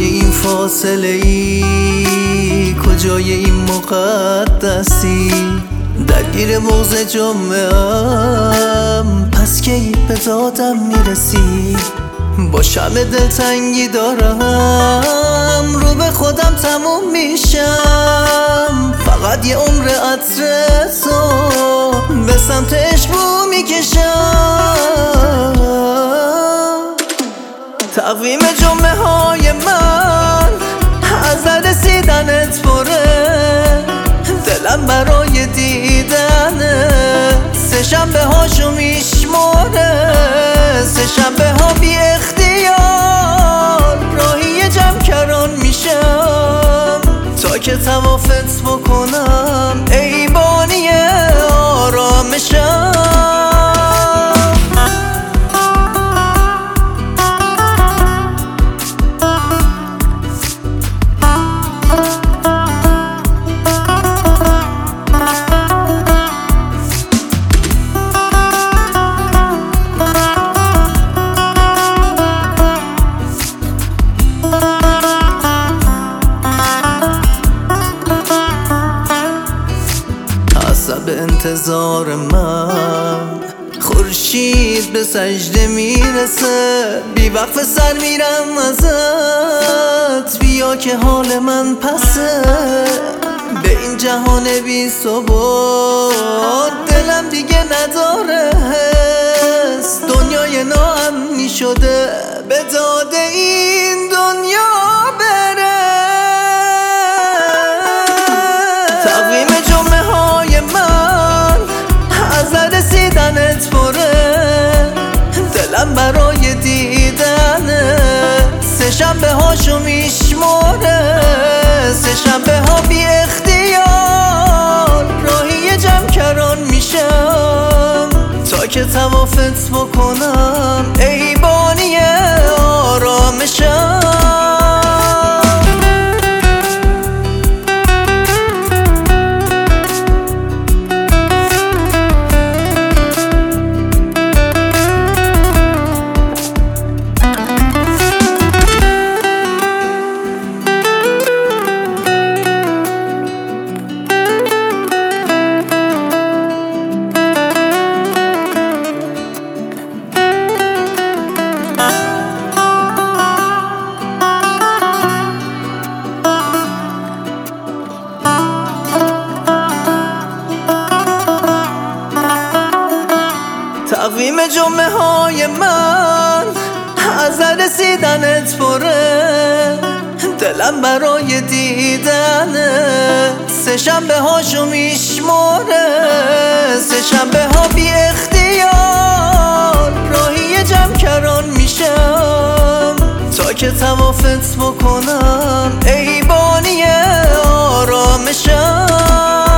کجای این فاصله ای، کجای این مقدسی؟ درگیر بغض جمعه‌ام، پس کی به دادم میرسی؟ با شمع دلتنگی دارم، رو به خودم تموم میشم. فقط یه عمر عطر تو به سمت عشقو میکشم. تقویم جمعه های من از رسیدنت پره، دلم برای دیدنت سه شنبه هاشو میشماره. سه شنبه ها بی اختیار راهی جمکران میشم، تا که طوافت بکنم ای بانی آرامشم. به انتظار من خورشید به سجده میرسه، بی وقف سر میرم ازت، بیا که حال من پسه. به این جهان بی ثبات دلم دیگه نداره حس، دنیای ناامنی شده به داد این دنیا بره. تقویم جمعه های من از رسیدنت پره، دلم برای دیدنت سه شنبه هاشو میشماره. سه شنبه ها بی اختیار راهی جمکران میشم، تا که طوافت بکنم ای بانی آرامشم. تقویم جمعه های من از رسیدنت پره، دلم برای دیدنت سه شنبه هاشو میشماره. سه شنبه ها بی اختیار راهی جمکران میشم، تا که طوافت بکنم ای بانی آرامشم.